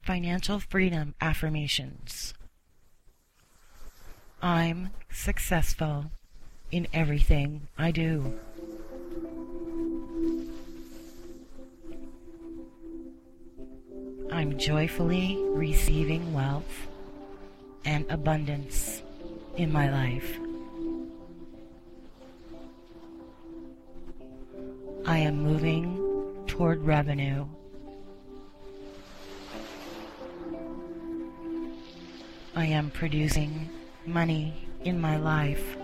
Financial Freedom Affirmations. I'm successful in everything I do. I'm joyfully receiving wealth and abundance in my life. I am moving toward revenue. I am producing money in my life.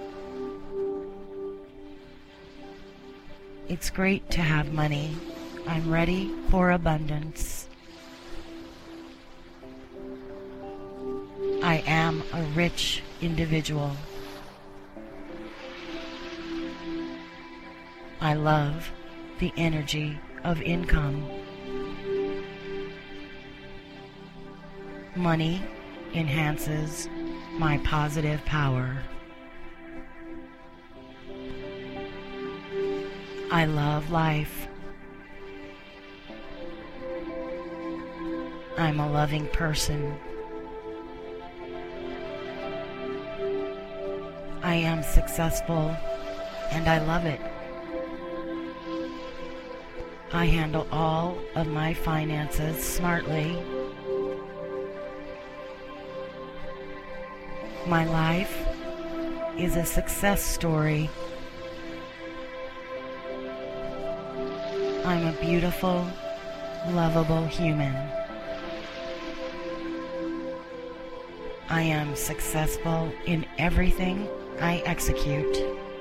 It's great to have money. I'm ready for abundance. I am a rich individual. I love the energy of income. Money enhances my positive power. I love life. I'm a loving person. I am successful and I love it. I handle all of my finances smartly. My life is a success story. I'm a beautiful, lovable human. I am successful in everything I execute.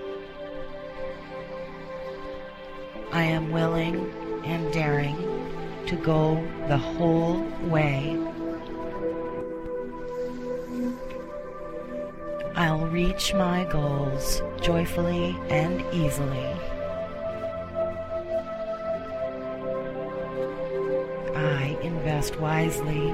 I am willing and daring to go the whole way. I'll reach my goals joyfully and easily. I invest wisely.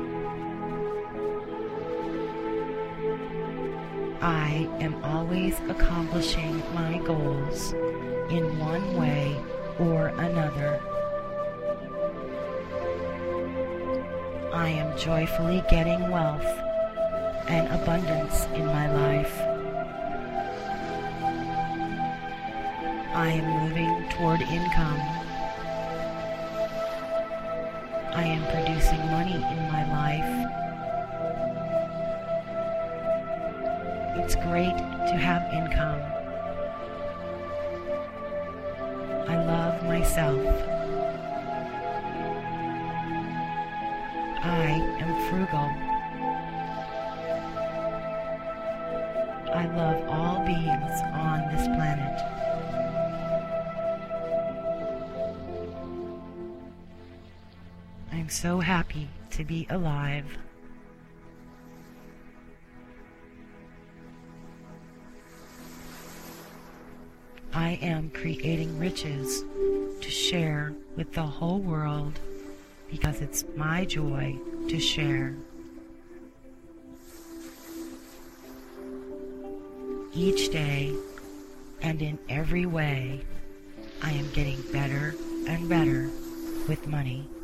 I am always accomplishing my goals in one way or another. I am joyfully getting wealth and abundance in my life. I am moving toward income. I am producing money in my life. It's great to have income. I love myself. I am frugal. I love all beings on this planet. I'm so happy to be alive. I am creating riches to share with the whole world because it's my joy to share. Each day and in every way, I am getting better and better with money.